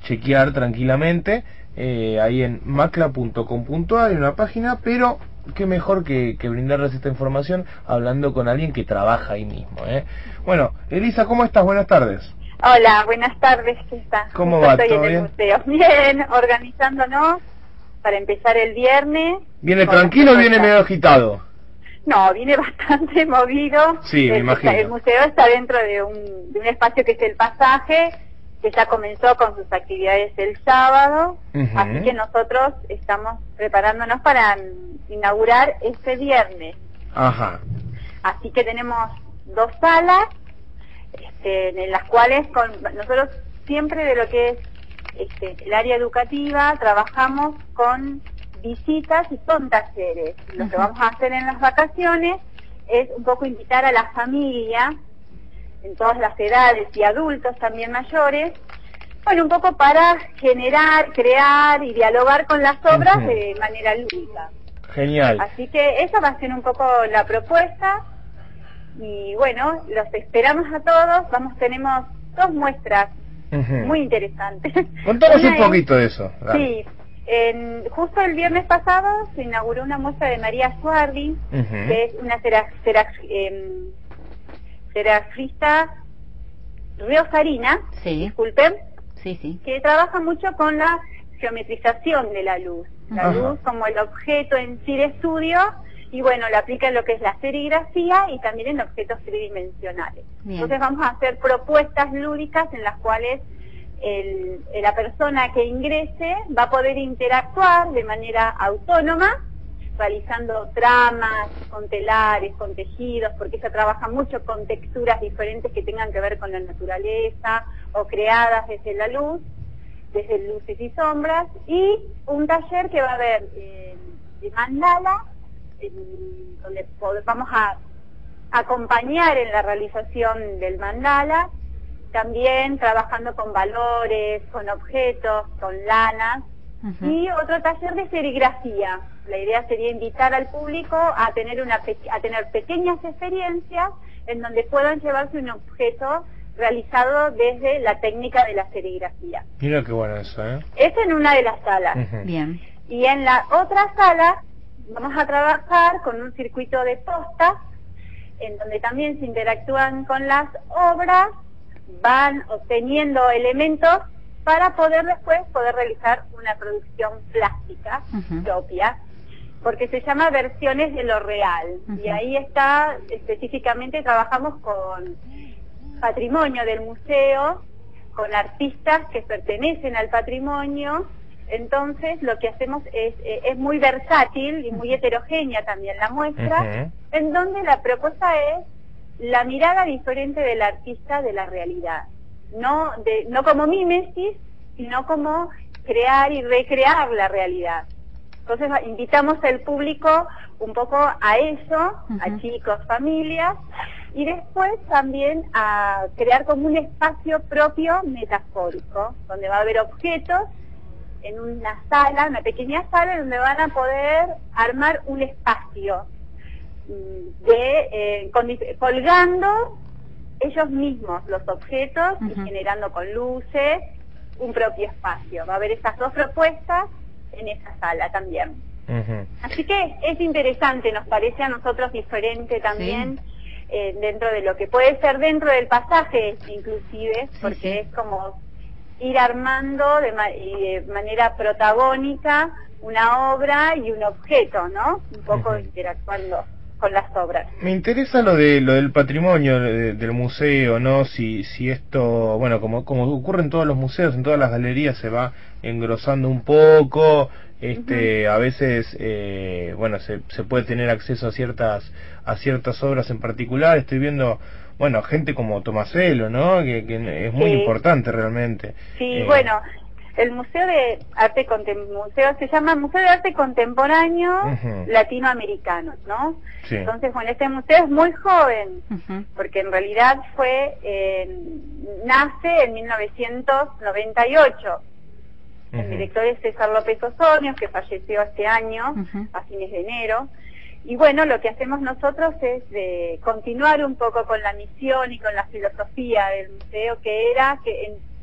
chequear tranquilamente ahí en macla.com.ar, en una página, pero qué mejor que brindarles esta información hablando con alguien que trabaja ahí mismo, ¿eh? Bueno, Elisa, ¿cómo estás? Buenas tardes. Hola, buenas tardes, ¿qué está? ¿Cómo va? Estoy ¿Todo en el bien? museo. Bien, organizándonos para empezar el viernes. ¿Viene tranquilo o viene medio agitado? No, viene bastante movido. Sí, me imagino. El museo está dentro de un espacio que es el pasaje, que ya comenzó con sus actividades el sábado, así que nosotros estamos preparándonos para inaugurar este viernes. Ajá. Así que tenemos 2 salas, en las cuales nosotros siempre de lo que es el área educativa trabajamos con visitas y con talleres. Lo que vamos a hacer en las vacaciones es un poco invitar a la familia, en todas las edades y adultos también mayores, bueno, un poco para generar, crear y dialogar con las obras de manera lúdica. Genial. Así que eso va a ser un poco la propuesta. Y bueno, los esperamos a todos. Tenemos 2 muestras muy interesantes. Contanos un poquito de eso. Dale. Sí, justo el viernes pasado se inauguró una muestra de María Suardi, que es una ceragrafista riosarina, disculpen, que trabaja mucho con la geometrización de la luz. La luz como el objeto en sí de estudio. Y bueno, la aplica en lo que es la serigrafía y también en objetos tridimensionales. Bien. Entonces vamos a hacer propuestas lúdicas en las cuales la persona que ingrese va a poder interactuar de manera autónoma, realizando tramas con telares, con tejidos, porque ella trabaja mucho con texturas diferentes que tengan que ver con la naturaleza o creadas desde la luz, desde luces y sombras, y un taller que va a haber de mandala, donde vamos a acompañar en la realización del mandala, también trabajando con valores, con objetos, con lanas, y otro taller de serigrafía. La idea sería invitar al público a tener pequeñas experiencias en donde puedan llevarse un objeto realizado desde la técnica de la serigrafía. Mira qué bueno eso, ¿eh? Es en una de las salas. Bien. Y en la otra sala vamos a trabajar con un circuito de postas, en donde también se interactúan con las obras, van obteniendo elementos para después poder realizar una producción plástica propia, porque se llama versiones de lo real. Y ahí está, específicamente trabajamos con patrimonio del museo, con artistas que pertenecen al patrimonio. Entonces lo que hacemos es muy versátil y muy heterogénea también la muestra, en donde la propuesta es la mirada diferente del artista de la realidad, no como mímesis, sino como crear y recrear la realidad. Entonces invitamos al público un poco a eso, a chicos, familias, y después también a crear como un espacio propio metafórico, donde va a haber objetos en una sala, una pequeña sala, donde van a poder armar un espacio colgando ellos mismos los objetos y generando con luces un propio espacio. Va a haber esas 2 propuestas en esa sala también. Así que es interesante, nos parece a nosotros diferente también, dentro de lo que puede ser dentro del pasaje inclusive, porque es como ir armando de manera protagónica una obra y un objeto, ¿no? Un poco interactuando con las obras. Me interesa lo del patrimonio del museo, ¿no? Si esto, bueno, como ocurre en todos los museos, en todas las galerías, se va engrosando un poco, a veces, bueno, se puede tener acceso a ciertas obras en particular. Estoy viendo, bueno, gente como Tomaselo, ¿no? Que es muy importante realmente. Sí, bueno, el Museo de Arte se llama Museo de Arte Contemporáneo Latinoamericano, ¿no? Sí. Entonces, bueno, este museo es muy joven, porque en realidad nace en 1998. El director es César López Osorio, que falleció este año, a fines de enero. Y bueno, lo que hacemos nosotros es continuar un poco con la misión y con la filosofía del museo, que era que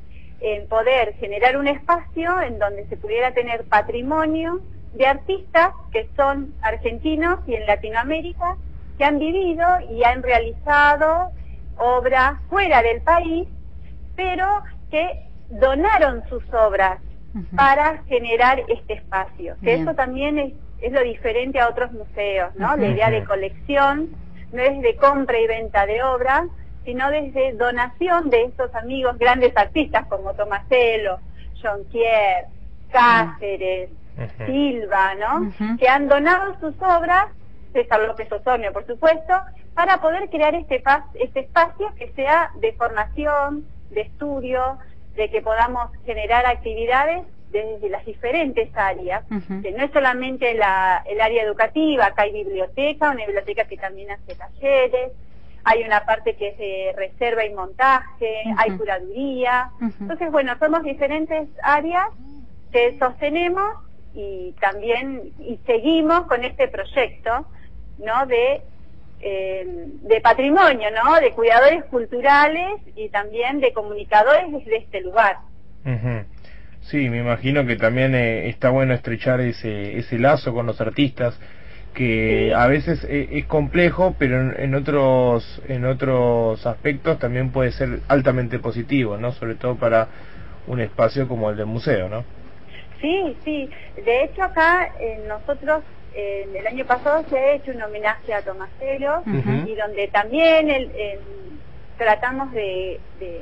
en poder generar un espacio en donde se pudiera tener patrimonio de artistas que son argentinos y en Latinoamérica, que han vivido y han realizado obras fuera del país, pero que donaron sus obras para generar este espacio. Que eso también es lo diferente a otros museos, ¿no? La idea de colección no es de compra y venta de obras, sino desde donación de estos amigos, grandes artistas como Tomasello, Jonquière, Cáceres, Silva, ¿no? Que han donado sus obras, César López Osornio, por supuesto, para poder crear este espacio que sea de formación, de estudio, de que podamos generar actividades desde las diferentes áreas, que no es solamente el área educativa, acá hay una biblioteca que también hace talleres, hay una parte que es de reserva y montaje, hay curaduría. Entonces, bueno, somos diferentes áreas que sostenemos y también seguimos con este proyecto, ¿no? De patrimonio, ¿no? De cuidadores culturales y también de comunicadores desde este lugar. Sí, me imagino que también está bueno estrechar ese lazo con los artistas, que a veces es complejo, pero en otros aspectos también puede ser altamente positivo, ¿no? Sobre todo para un espacio como el del museo, ¿no? Sí, sí. De hecho, acá nosotros el año pasado se ha hecho un homenaje a Tomasello, y donde también tratamos de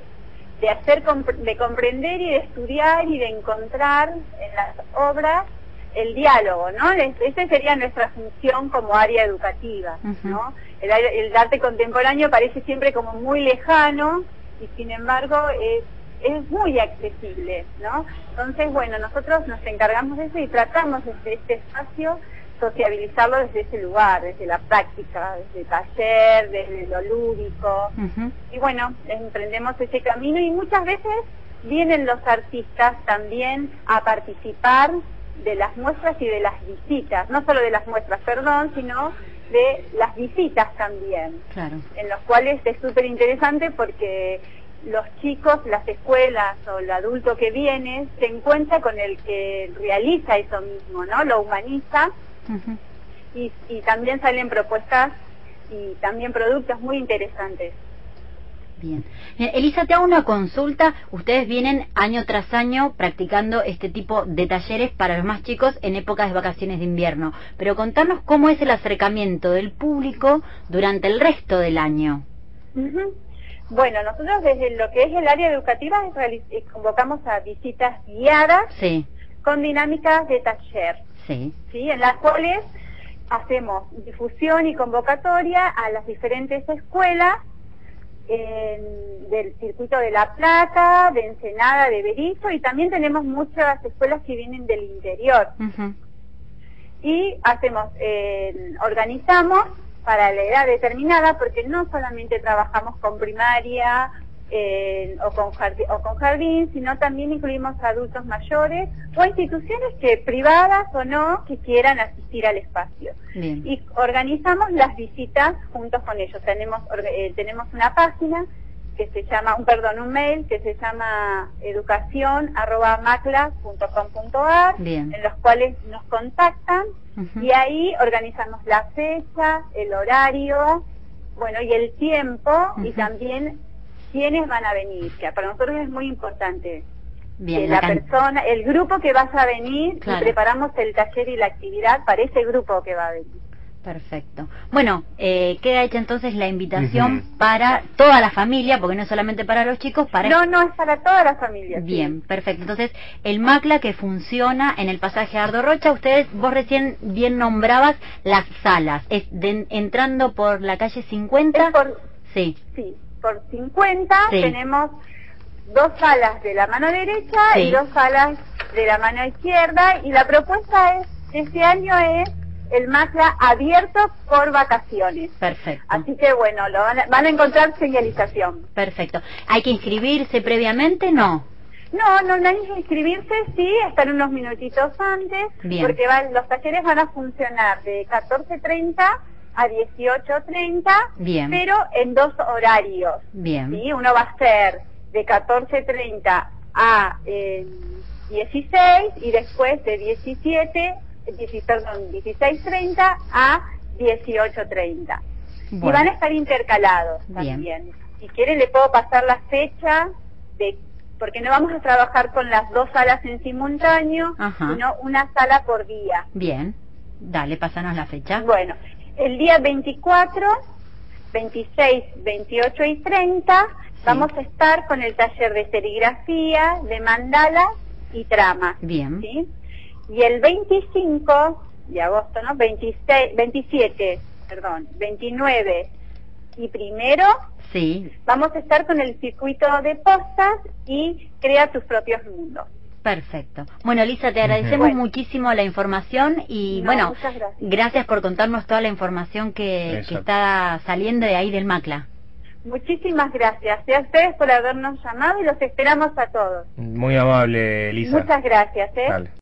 comprender y de estudiar y de encontrar en las obras el diálogo, ¿no? Esa sería nuestra función como área educativa, ¿no? El arte contemporáneo parece siempre como muy lejano y sin embargo es muy accesible, ¿no? Entonces, bueno, nosotros nos encargamos de eso y tratamos desde este espacio sociabilizarlo desde ese lugar, desde la práctica, desde el taller, desde lo lúdico. Y bueno, emprendemos ese camino y muchas veces vienen los artistas también a participar de las muestras y de las visitas, no solo de las muestras, perdón, sino de las visitas también, en los cuales es súper interesante porque los chicos, las escuelas o el adulto que viene se encuentra con el que realiza eso mismo, ¿no? Lo humaniza. Y también salen propuestas y también productos muy interesantes. Bien. Elisa, te hago una consulta. Ustedes vienen año tras año practicando este tipo de talleres para los más chicos en épocas de vacaciones de invierno, pero contanos cómo es el acercamiento del público durante el resto del año. Bueno, nosotros desde lo que es el área educativa convocamos a visitas guiadas con dinámicas de taller. ¿Sí? En las cuales hacemos difusión y convocatoria a las diferentes escuelas del circuito de La Plata, de Ensenada, de Berisso, y también tenemos muchas escuelas que vienen del interior. Y organizamos para la edad determinada, porque no solamente trabajamos con primaria o con jardín, sino también incluimos a adultos mayores o instituciones privadas o no, que quieran asistir al espacio. Y organizamos las visitas juntos con ellos. Tenemos una página que se llama, un mail que se llama educacion@macla.com.ar, en los cuales nos contactan y ahí organizamos la fecha, el horario, bueno, y el tiempo, y también quiénes van a venir, que para nosotros es muy importante. El grupo que vas a venir, y preparamos el taller y la actividad para ese grupo que va a venir. Perfecto. Bueno, queda hecha entonces la invitación para toda la familia, porque no es solamente para los chicos, No, es para toda la familia. Bien, perfecto. Entonces, el MACLA que funciona en el pasaje Ardo Rocha, vos recién bien nombrabas las salas, entrando por la calle 50. Sí, por 50 tenemos 2 salas de la mano derecha y 2 salas de la mano izquierda, y la propuesta este año es el MACLA abierto por vacaciones. Perfecto. Así que bueno, van a encontrar señalización. Perfecto. ¿Hay que inscribirse previamente? No hay que inscribirse, estar unos minutitos antes, porque los talleres van a funcionar de 14:30 a 18:30, pero en 2 horarios. ¿Sí? Uno va a ser de 14:30 a 16 y después de 16:30 a 18:30. Bueno. Y van a estar intercalados también. Si quieren le puedo pasar la fecha, porque no vamos a trabajar con las 2 salas en simultáneo, sino una sala por día. Bien, dale, pásanos la fecha. Bueno, el día 24, 26, 28 y 30 vamos a estar con el taller de serigrafía, de mandalas y tramas. Bien. ¿Sí? Y el 25 de agosto, ¿no? 27, 29 y 1, sí, vamos a estar con el circuito de postas y Crea tus propios mundos. Perfecto. Bueno, Elisa, te agradecemos muchísimo la información y muchas gracias por contarnos toda la información que está saliendo de ahí del MACLA. Muchísimas gracias a ustedes por habernos llamado y los esperamos a todos. Muy amable, Elisa. Muchas gracias. Dale.